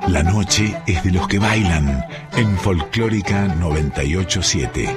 La noche es de los que bailan en Folclórica 98.7.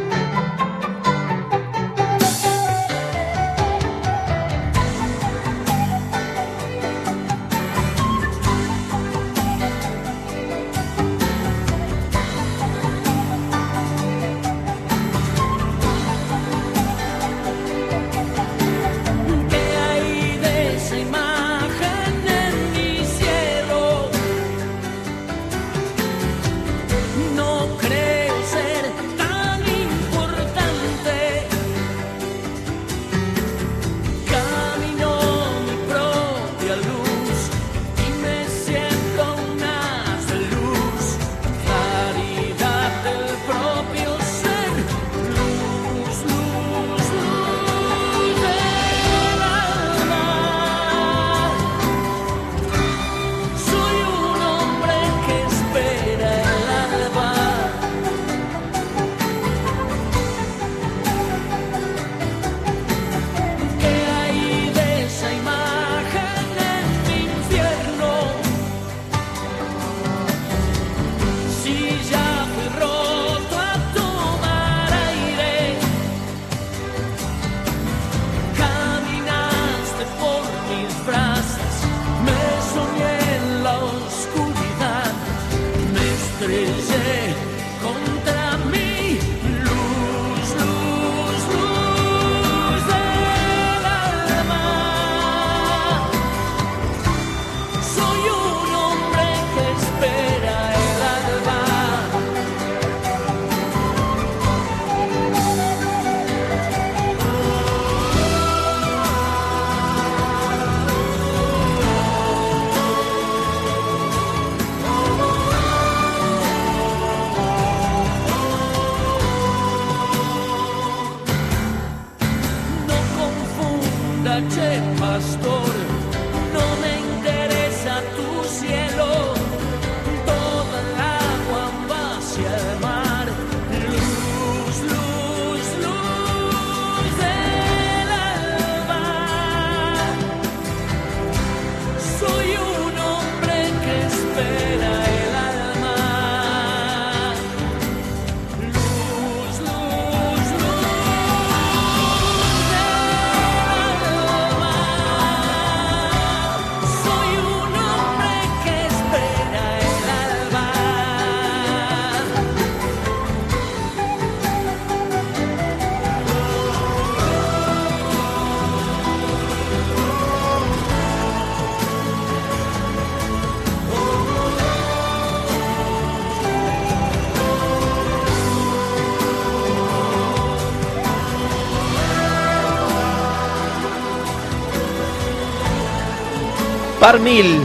Par Mil,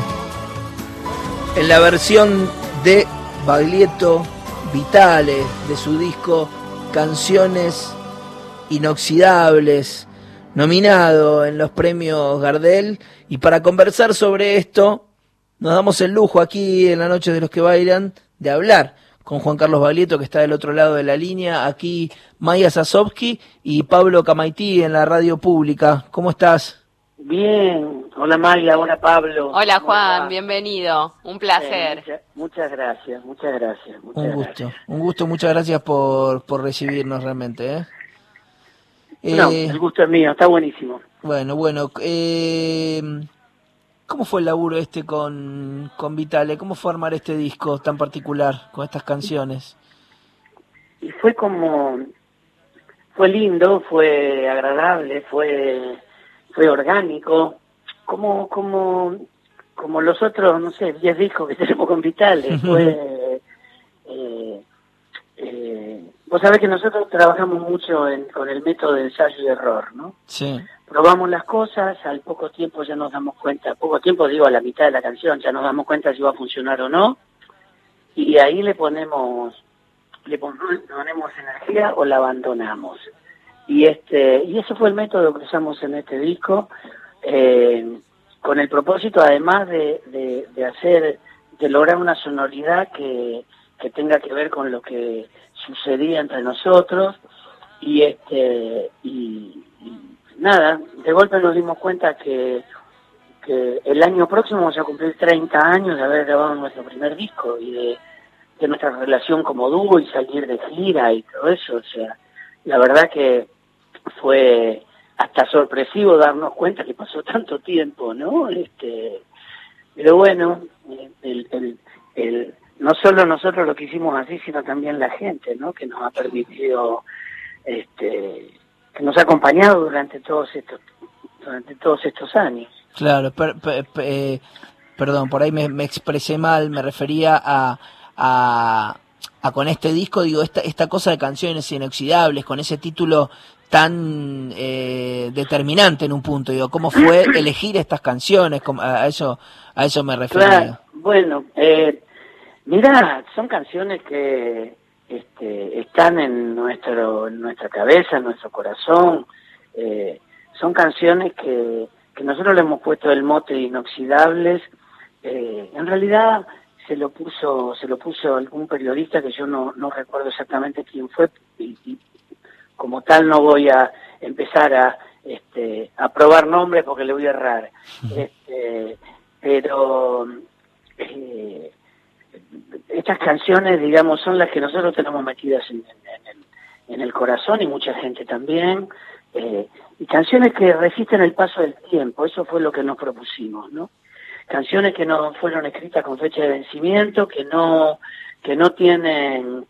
en la versión de Baglietto Vitale, de su disco Canciones Inoxidables, nominado en los premios Gardel. Y para conversar sobre esto, nos damos el lujo aquí en la noche de los que bailan de hablar con Juan Carlos Baglietto, que está del otro lado de la línea. Aquí Maya Sasovsky y Pablo Camaití en la radio pública. ¿Cómo estás? Bien, hola Maya, hola Pablo. Hola Juan, bienvenido, un placer. Muchas gracias. Un gusto, muchas gracias por recibirnos realmente. No, el gusto es mío, está buenísimo. Bueno, ¿cómo fue el laburo con Vitale? ¿Cómo fue armar este disco tan particular, con estas canciones? Y fue lindo, fue agradable, fue orgánico, como los otros, no sé, 10 discos que tenemos con Vitale. Vos sabés que nosotros trabajamos mucho con el método de ensayo y error, ¿no? Sí. Probamos las cosas, al poco tiempo ya nos damos cuenta, poco tiempo digo a la mitad de la canción, ya nos damos cuenta si va a funcionar o no, y ahí le ponemos energía o la abandonamos. Y eso fue el método que usamos en este disco, con el propósito además de lograr una sonoridad que tenga que ver con lo que sucedía entre nosotros, y nada, de golpe nos dimos cuenta que porque el año próximo vamos a cumplir 30 años de haber grabado nuestro primer disco y de nuestra relación como dúo y salir de gira y todo eso. O sea, la verdad que fue hasta sorpresivo darnos cuenta que pasó tanto tiempo, ¿no? Pero bueno, no solo nosotros lo que hicimos así, sino también la gente, ¿no? Que nos ha permitido, que nos ha acompañado durante todos estos años. Claro, perdón, por ahí me expresé mal, me refería a con este disco, digo, esta cosa de canciones inoxidables, con ese título tan determinante en un punto, digo, ¿cómo fue elegir estas canciones? A eso me refería. Claro, bueno, mira, son canciones que están en nuestra cabeza, en nuestro corazón. Son canciones que nosotros le hemos puesto el mote inoxidables. En realidad se lo puso algún periodista que yo no recuerdo exactamente quién fue, y como tal no voy a empezar a probar nombres porque le voy a errar. Pero estas canciones, digamos, son las que nosotros tenemos metidas en el corazón, y mucha gente también, y canciones que resisten el paso del tiempo. Eso fue lo que nos propusimos, ¿no? Canciones que no fueron escritas con fecha de vencimiento, que no tienen,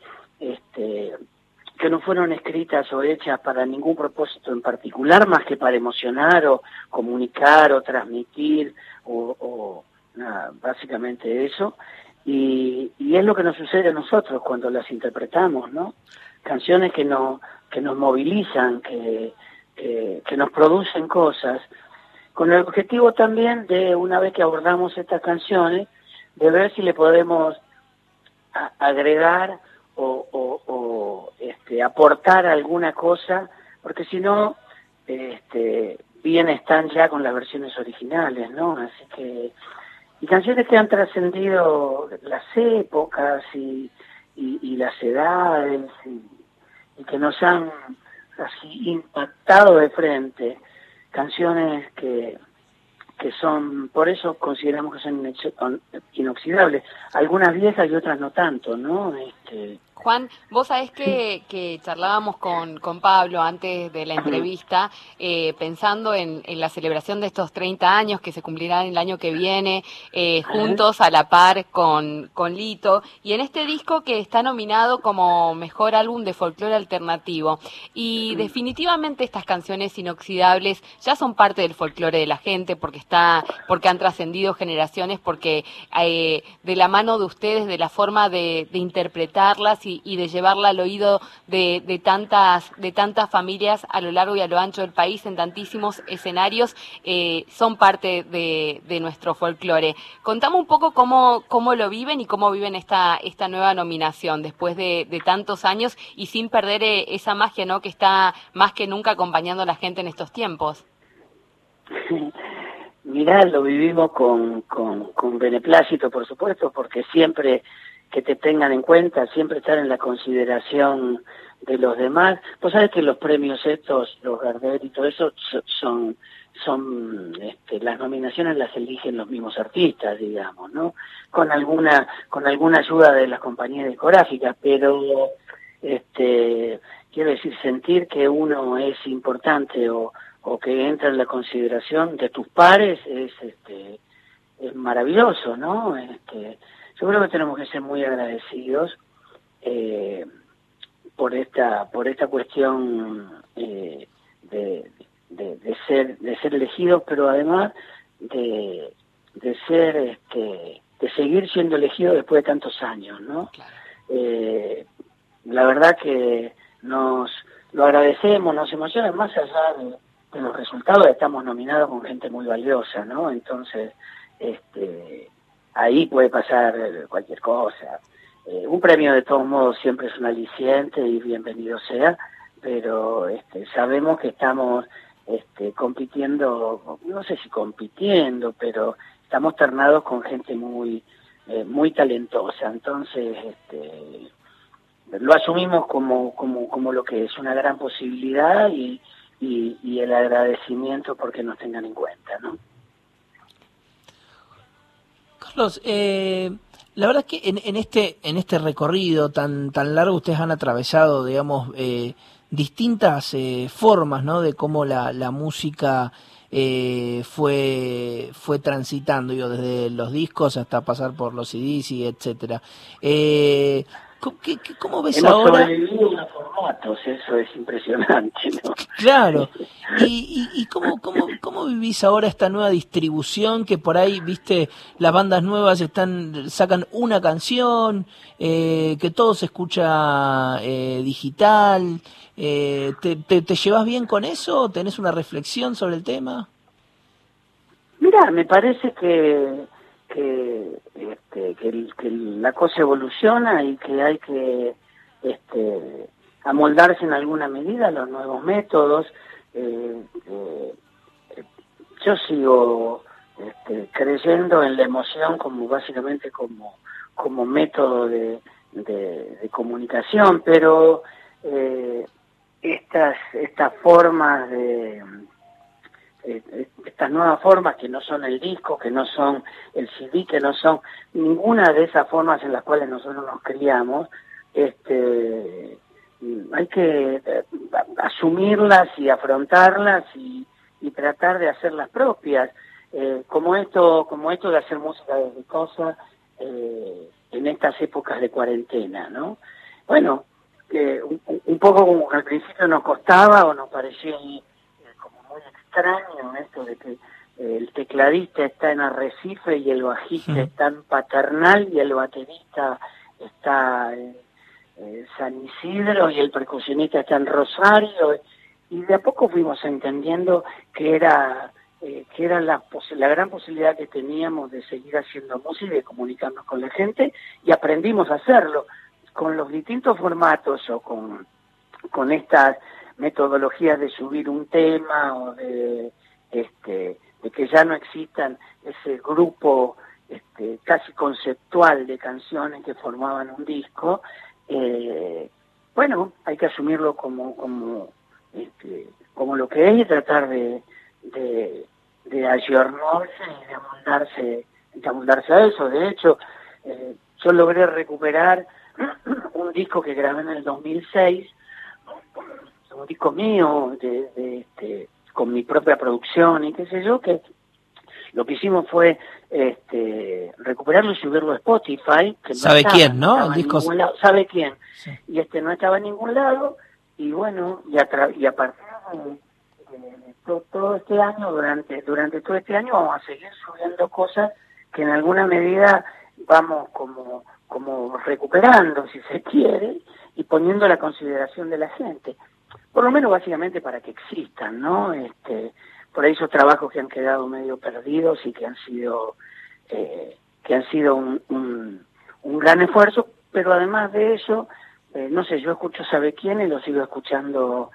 que no fueron escritas o hechas para ningún propósito en particular, más que para emocionar o comunicar o transmitir o nada, básicamente eso. Y es lo que nos sucede a nosotros cuando las interpretamos, ¿no? Canciones que nos movilizan, que nos producen cosas, con el objetivo también de, una vez que abordamos estas canciones, de ver si le podemos agregar o aportar alguna cosa, porque si no, bien están ya con las versiones originales, ¿no? Así que, y canciones que han trascendido las épocas y las edades, y que nos han así impactado de frente, canciones que son, por eso consideramos que son inoxidables, algunas viejas y otras no tanto, ¿no? Juan, vos sabés que charlábamos con Pablo antes de la entrevista, pensando en la celebración de estos 30 años que se cumplirán el año que viene, juntos a la par con Lito, y en este disco que está nominado como Mejor Álbum de Folclore Alternativo. Y definitivamente estas canciones inoxidables ya son parte del folclore de la gente, porque han trascendido generaciones, porque de la mano de ustedes, de la forma de interpretarlas y de llevarla al oído de tantas familias a lo largo y a lo ancho del país, en tantísimos escenarios, son parte de nuestro folclore. Contame un poco cómo lo viven y cómo viven esta nueva nominación después de tantos años, y sin perder esa magia, ¿no?, que está más que nunca acompañando a la gente en estos tiempos. Mirá, lo vivimos con beneplácito, por supuesto, porque siempre que te tengan en cuenta, siempre estar en la consideración de los demás. Vos sabés que los premios estos, los Gardel y todo eso, son las nominaciones las eligen los mismos artistas, digamos, ¿no? Con alguna ayuda de las compañías discográficas, pero quiero decir, sentir que uno es importante o que entra en la consideración de tus pares es maravilloso, ¿no? Yo creo que tenemos que ser muy agradecidos por esta cuestión de ser elegidos, pero además de seguir siendo elegidos después de tantos años, ¿no? Claro. La verdad que nos lo agradecemos, nos emociona, más allá de los resultados. Estamos nominados con gente muy valiosa, ¿no? Entonces, ahí puede pasar cualquier cosa. Un premio de todos modos siempre es un aliciente y bienvenido sea, pero sabemos que estamos compitiendo, no sé si compitiendo, pero estamos ternados con gente muy talentosa. Entonces lo asumimos como lo que es una gran posibilidad y el agradecimiento porque nos tengan en cuenta, ¿no? Carlos, la verdad es que en este recorrido tan largo ustedes han atravesado, digamos, distintas formas, ¿no? De cómo la música fue transitando, digo, desde los discos hasta pasar por los CDs y etcétera. ¿Cómo ves Hemos ahora? sobrevivido a formatos, eso es impresionante, ¿no? Claro. ¿Y cómo vivís ahora esta nueva distribución que por ahí, viste, las bandas nuevas sacan una canción, que todo se escucha digital? ¿Te llevas bien con eso? ¿Tenés una reflexión sobre el tema? Mira, me parece que la cosa evoluciona y que hay que amoldarse en alguna medida a los nuevos métodos. Yo sigo creyendo en la emoción básicamente como método de comunicación, pero estas formas estas nuevas formas que no son el disco, que no son el CD, que no son ninguna de esas formas en las cuales nosotros nos criamos, hay que asumirlas y afrontarlas y tratar de hacerlas propias, como esto de hacer música desde casa en estas épocas de cuarentena, ¿no? Bueno, un poco como que al principio nos costaba o nos parecía como muy extraño esto de que el tecladista está en Arrecife y el bajista está en Paternal y el baterista está en San Isidro y el percusionista está en Rosario, y de a poco fuimos entendiendo que era la gran posibilidad que teníamos de seguir haciendo música y de comunicarnos con la gente, y aprendimos a hacerlo con los distintos formatos o con estas metodologías de subir un tema o de que ya no existan ese grupo casi conceptual de canciones que formaban un disco. Bueno, hay que asumirlo como lo que es y tratar de ayornarse y de amoldarse a eso. De hecho, yo logré recuperar un disco que grabé en el 2006, un disco mío con mi propia producción y qué sé yo, que lo que hicimos fue recuperarlo y subirlo a Spotify. Que ¿Sabe quién, no? El disco ¿Sabe quién? Sí. Y no estaba en ningún lado, y bueno, y a partir de todo este año, durante todo este año vamos a seguir subiendo cosas que en alguna medida vamos como recuperando, si se quiere, y poniendo a la consideración de la gente, por lo menos básicamente para que existan, ¿no? Por ahí esos trabajos que han quedado medio perdidos y que han sido un gran esfuerzo, pero además de eso, no sé, yo escucho ¿Sabe quién? Y lo sigo escuchando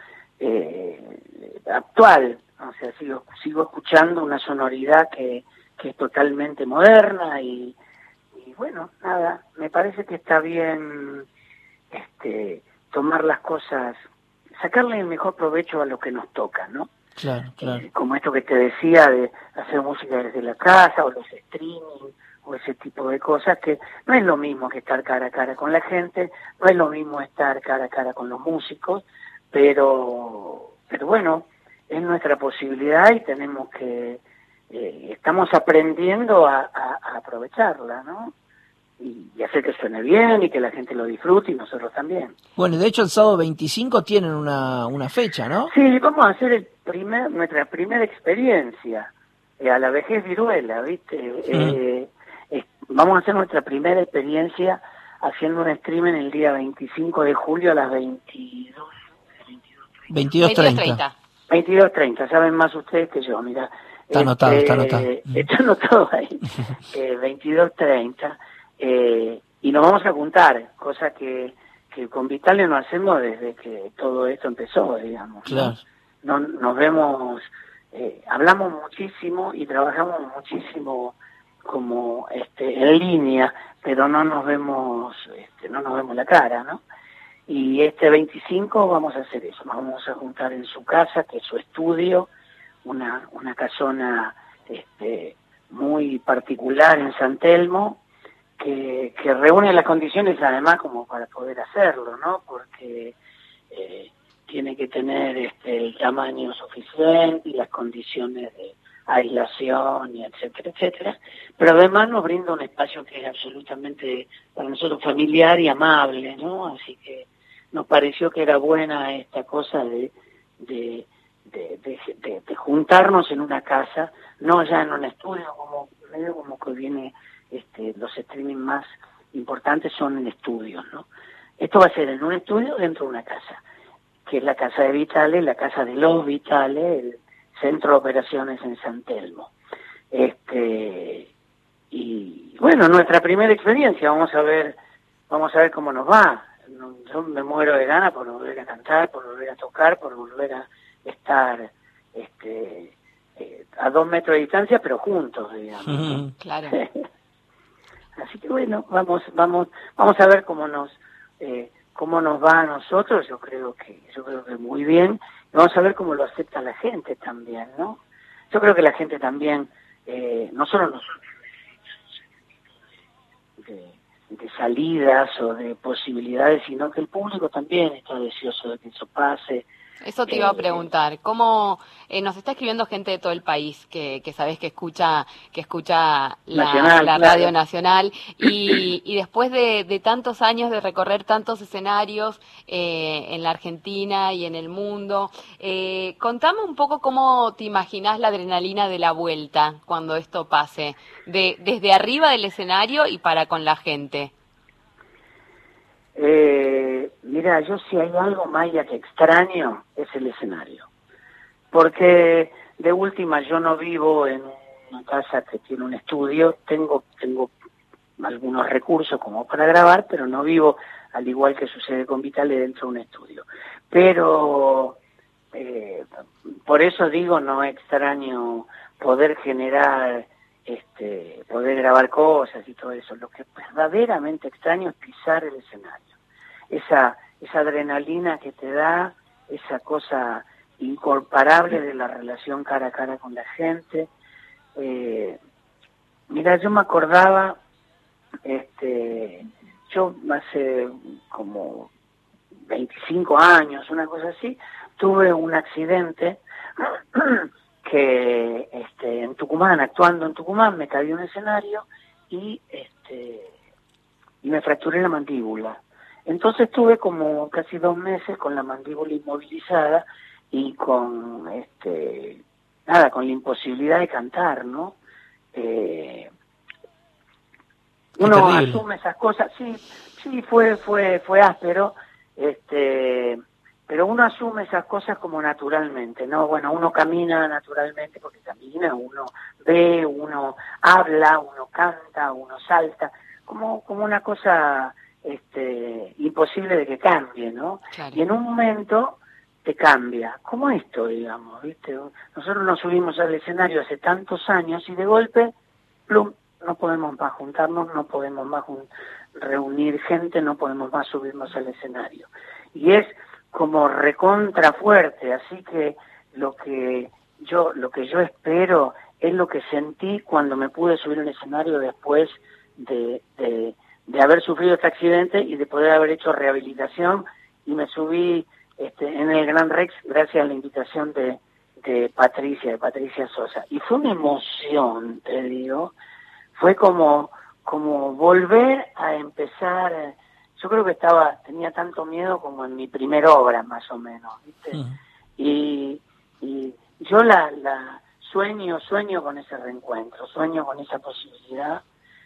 actual, o sea, sigo escuchando una sonoridad que es totalmente moderna y bueno, nada, me parece que está bien tomar las cosas, sacarle el mejor provecho a lo que nos toca, ¿no? Claro. Como esto que te decía de hacer música desde la casa o los streaming o ese tipo de cosas, que no es lo mismo que estar cara a cara con la gente, no es lo mismo estar cara a cara con los músicos, pero bueno, es nuestra posibilidad y tenemos que estamos aprendiendo a aprovecharla, ¿no? Y hacer que suene bien y que la gente lo disfrute y nosotros también. Bueno, de hecho el sábado 25 tienen una fecha, ¿no? Sí, vamos a hacer nuestra primera experiencia a la vejez viruela, ¿viste? Vamos a hacer nuestra primera experiencia haciendo un streaming el día 25 de julio a las 22:30. 22:30, saben más ustedes que yo, mira. Está anotado. Está anotado ahí. 22:30. Y nos vamos a juntar, cosa que con Vitale no hacemos desde que todo esto empezó, digamos. Claro. No nos vemos, hablamos muchísimo y trabajamos muchísimo como en línea, pero no nos vemos la cara, ¿no? Y 25 vamos a hacer eso, nos vamos a juntar en su casa, que es su estudio, una casona muy particular en San Telmo, que reúne las condiciones además como para poder hacerlo, ¿no? Porque tiene que tener el tamaño suficiente y las condiciones de aislación y etcétera, etcétera, pero además nos brinda un espacio que es absolutamente para nosotros familiar y amable, ¿no? Así que nos pareció que era buena esta cosa de juntarnos en una casa, no ya en un estudio, como medio como que viene los streaming más importantes son en estudios, ¿no? Esto va a ser en un estudio dentro de una casa, que es la casa de Vitales, la casa de los Vitales, el centro de operaciones en San Telmo. Y bueno, nuestra primera experiencia, vamos a ver cómo nos va. Yo me muero de ganas por volver a cantar, por volver a tocar, por volver a estar a 2 metros de distancia, pero juntos, digamos, ¿no? Claro. Así que bueno, vamos a ver cómo nos va a nosotros. Yo creo que muy bien. Y vamos a ver cómo lo acepta la gente también, ¿no? Yo creo que la gente también, no solo nosotros, de salidas o de posibilidades, sino que el público también está deseoso de que eso pase. Eso te iba a preguntar, ¿cómo nos está escribiendo gente de todo el país que sabés que escucha la Radio Nacional y después de tantos años de recorrer tantos escenarios en la Argentina y en el mundo, contame un poco cómo te imaginás la adrenalina de la vuelta cuando esto pase, desde arriba del escenario y para con la gente? Mira, yo si hay algo, Maya, que extraño es el escenario, porque de última yo no vivo en una casa que tiene un estudio, tengo algunos recursos como para grabar, pero no vivo, al igual que sucede con Vitale, dentro de un estudio. Pero por eso digo, no extraño poder generar, poder grabar cosas y todo eso. Lo que verdaderamente extraño es pisar el escenario. Esa adrenalina que te da, esa cosa incomparable de la relación cara a cara con la gente. Mira, yo me acordaba, yo hace como 25 años, una cosa así, tuve un accidente que en Tucumán, actuando en Tucumán, me caí en un escenario y me fracturé la mandíbula. Entonces tuve como casi 2 meses con la mandíbula inmovilizada y con con la imposibilidad de cantar, ¿no? Uno asume esas cosas, sí fue áspero, pero uno asume esas cosas como naturalmente, ¿no? Bueno, uno camina naturalmente porque camina, uno ve, uno habla, uno canta, uno salta, como una cosa imposible de que cambie, ¿no? Claro. Y en un momento te cambia, como esto, digamos, ¿viste? Nosotros nos subimos al escenario hace tantos años y de golpe, plum, no podemos más juntarnos, no podemos más reunir gente, no podemos más subirnos al escenario. Y es como recontra fuerte, así que lo que yo espero es lo que sentí cuando me pude subir al escenario después de haber sufrido este accidente y de poder haber hecho rehabilitación, y me subí en el Gran Rex gracias a la invitación de Patricia Sosa. Y fue una emoción, te digo, fue como volver a empezar. Yo creo que tenía tanto miedo como en mi primera obra, más o menos, ¿viste? Uh-huh. Y yo sueño con ese reencuentro, sueño con esa posibilidad,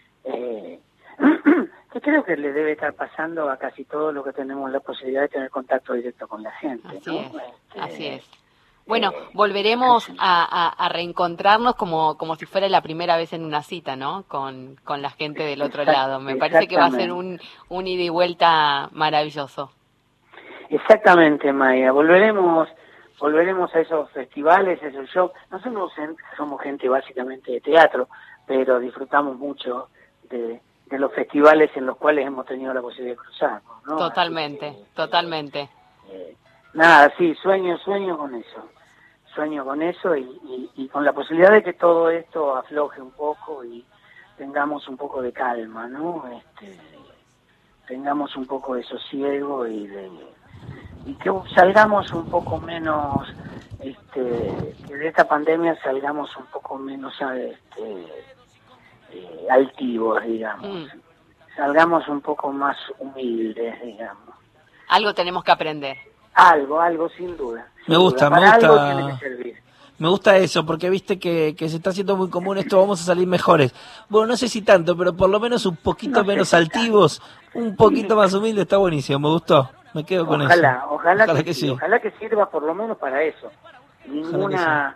que creo que le debe estar pasando a casi todos los que tenemos la posibilidad de tener contacto directo con la gente, así ¿no? Así es. Bueno, volveremos a reencontrarnos como si fuera la primera vez en una cita, ¿no? Con la gente del otro lado. Me parece que va a ser un ida y vuelta maravilloso. Exactamente, Maya. Volveremos a esos festivales, esos shows. Nosotros somos gente básicamente de teatro, pero disfrutamos mucho de los festivales en los cuales hemos tenido la posibilidad de cruzarnos, ¿no? Totalmente. Nada, sí, sueño con eso. sueño con eso y con la posibilidad de que todo esto afloje un poco y tengamos un poco de calma, ¿no? Tengamos un poco de sosiego y que salgamos un poco menos, que de esta pandemia salgamos un poco menos altivos, digamos. Salgamos un poco más humildes, digamos. Algo tenemos que aprender. Algo, sin duda. Me gusta. Algo tiene que servir. Me gusta eso, porque viste que se está haciendo muy común esto, vamos a salir mejores. Bueno, no sé si tanto, pero por lo menos un poquito menos altivos, un poquito más humilde, está buenísimo, me gustó. Me quedo con eso. Ojalá que sí. Ojalá que sirva por lo menos para eso. Ninguna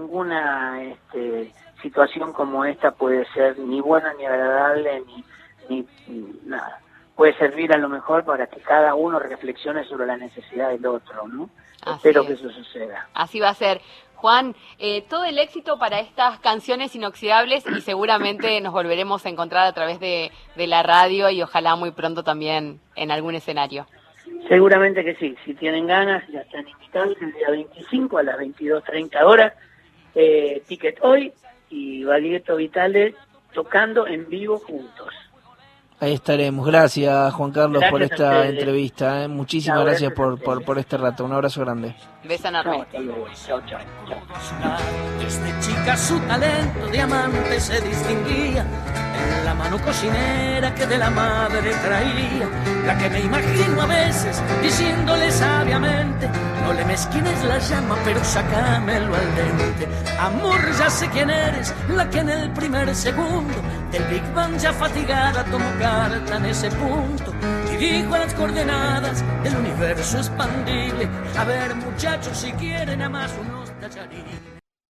situación como esta puede ser ni buena ni agradable ni nada. Puede servir a lo mejor para que cada uno reflexione sobre la necesidad del otro, ¿no? Espero que eso suceda. Así va a ser. Juan, todo el éxito para estas canciones inoxidables y seguramente nos volveremos a encontrar a través de la radio y ojalá muy pronto también en algún escenario. Seguramente que sí. Si tienen ganas, ya están invitados el día 25 a las 22:30 horas. Ticket hoy y Baglietto Vitale tocando en vivo juntos. Ahí estaremos. Gracias, Juan Carlos, por esta entrevista. Muchísimas gracias por este rato. Un abrazo grande. Beso enorme. Chao. Desde chica su talento de amante se distinguía en la mano cocinera que de la madre traía, la que me imagino a veces diciéndole sabiamente: no le mezquines la llama, pero sácamelo al dente. Amor, ya sé quién eres, la que en el primer segundo del Big Bang ya fatigada tomó carta en ese punto y dijo a las coordenadas del universo expandible: a ver, muchachos, si quieren a más unos tallarines.